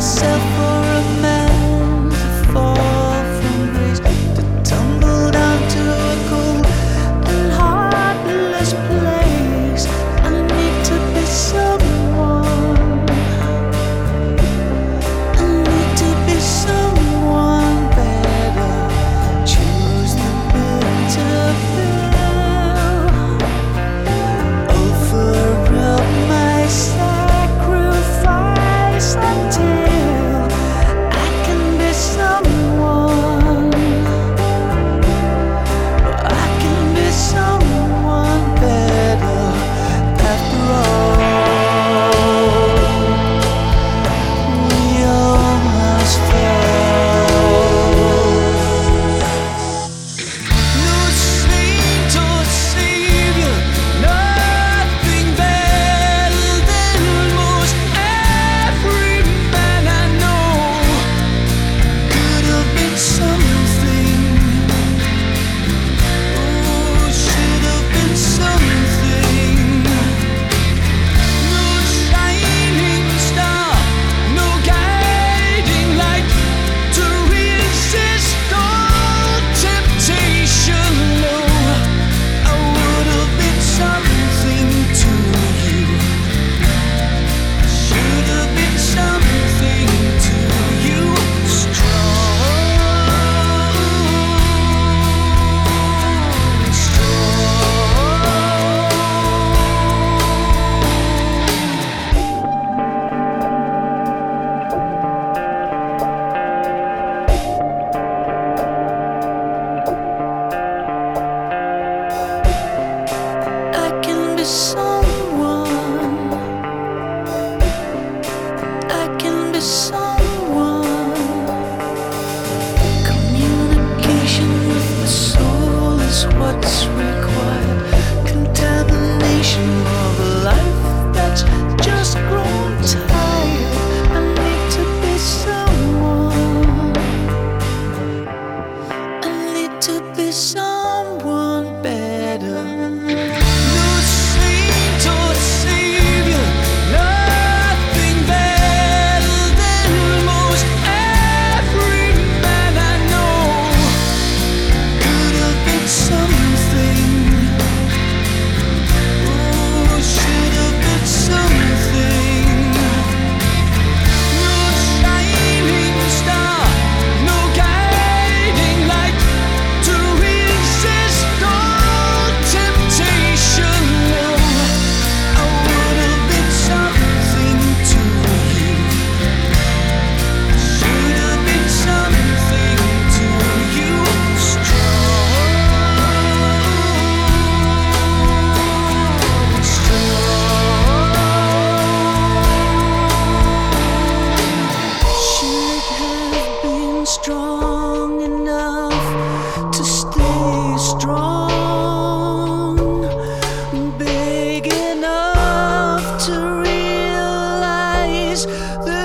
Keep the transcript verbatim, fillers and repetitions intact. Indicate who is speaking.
Speaker 1: myself for a man to fall from grace, to tumble down to a cold and heartless place. I need to be someone. I need to be someone better. Choose the bitter pill. Offer up my sacrifice until I can be someone. I can be someone better. After all, we all must fall. No saint or savior, nothing better than most. Every man I know could have been something. Oh, should have been something. No shining star, no guiding light to resist all temptation. No, I would have been something to you. Should have been something to you. Strong, I can be someone. I can be someone. Communication with the soul is what's required. Contamination of a life that's just grown tired. I need to be someone. I need to be someone better. No saint or savior, nothing better than most. Every man I know could have been something. Oh, should have been something. No shining star, no guiding light to resist all temptation. No, I would have been something to you. Should have been something to you. Strong, should have been strong enough to stay strong, big enough to realize that